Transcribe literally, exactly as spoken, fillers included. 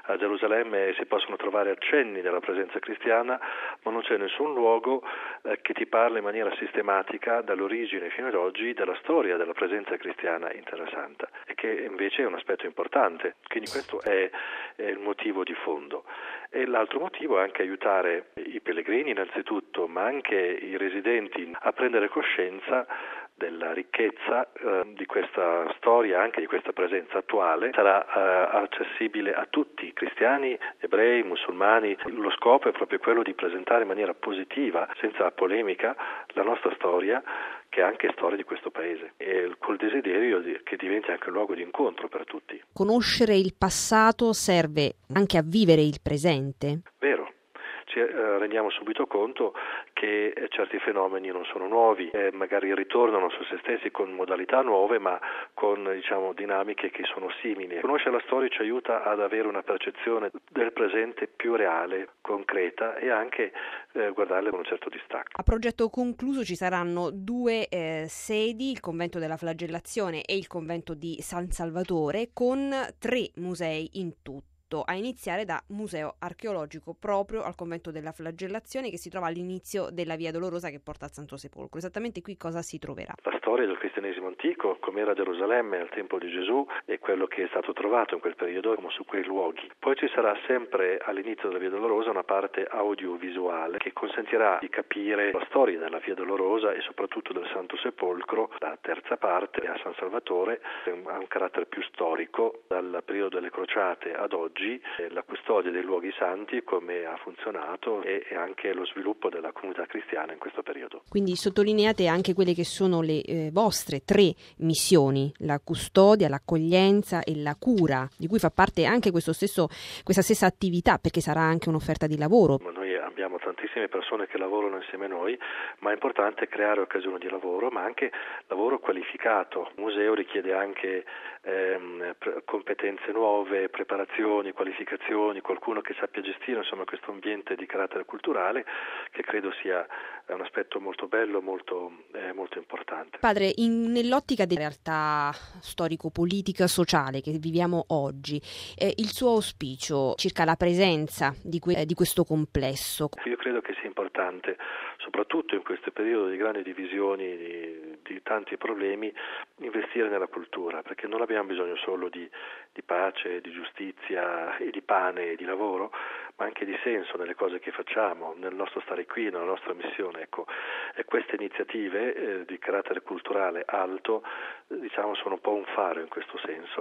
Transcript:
A Gerusalemme si possono trovare accenni della presenza cristiana, ma non c'è nessun luogo eh, che ti parla in maniera sistematica dall'origine fino ad oggi della storia della presenza cristiana in Terra Santa, e che invece è un aspetto importante. Quindi questo è, è il motivo di fondo. E l'altro motivo è anche aiutare i pellegrini innanzitutto, ma anche i residenti a prendere coscienza della ricchezza eh, di questa storia, anche di questa presenza attuale. Sarà eh, accessibile a tutti, cristiani, ebrei, musulmani. Lo scopo è proprio quello di presentare in maniera positiva, senza polemica, la nostra storia, che è anche storia di questo paese, e col desiderio di, che diventi anche un luogo di incontro per tutti. Conoscere il passato serve anche a vivere il presente. Vero. Ci eh, rendiamo subito conto che eh, certi fenomeni non sono nuovi, eh, magari ritornano su se stessi con modalità nuove, ma con diciamo dinamiche che sono simili. Conoscere la storia ci aiuta ad avere una percezione del presente più reale, concreta, e anche eh, guardarle con un certo distacco. A progetto concluso ci saranno due eh, sedi, il convento della Flagellazione e il convento di San Salvatore, con tre musei in tutto, a iniziare da museo archeologico proprio al convento della Flagellazione, che si trova all'inizio della via Dolorosa che porta al Santo Sepolcro. Esattamente qui cosa si troverà? La storia del cristianesimo antico, com'era Gerusalemme al tempo di Gesù, e quello che è stato trovato in quel periodo su quei luoghi. Poi ci sarà sempre all'inizio della via Dolorosa una parte audiovisuale che consentirà di capire la storia della via Dolorosa e soprattutto del Santo Sepolcro. La terza parte a San Salvatore ha un carattere più storico, dal periodo delle crociate ad oggi, la custodia dei luoghi santi, come ha funzionato, e anche lo sviluppo della comunità cristiana in questo periodo. Quindi sottolineate anche quelle che sono le eh, vostre tre missioni: la custodia, l'accoglienza e la cura, di cui fa parte anche questo stesso, questa stessa attività, perché sarà anche un'offerta di lavoro. Ma noi abbiamo tantissime persone che lavorano insieme a noi, ma è importante creare occasioni di lavoro, ma anche lavoro qualificato. Il museo richiede anche ehm, pre- competenze nuove, preparazioni, qualificazioni, qualcuno che sappia gestire insomma questo ambiente di carattere culturale, che credo sia un aspetto molto bello, molto, eh, molto importante. Padre, in, nell'ottica della realtà storico-politica sociale che viviamo oggi, eh, il suo auspicio circa la presenza di, que- di questo complesso? Io credo che sia importante, soprattutto in questo periodo di grandi divisioni, di, di tanti problemi, investire nella cultura, perché non abbiamo bisogno solo di, di pace, di giustizia e di pane e di lavoro, ma anche di senso nelle cose che facciamo, nel nostro stare qui, nella nostra missione. Ecco, e queste iniziative eh, di carattere culturale alto, diciamo, sono un po' un faro in questo senso.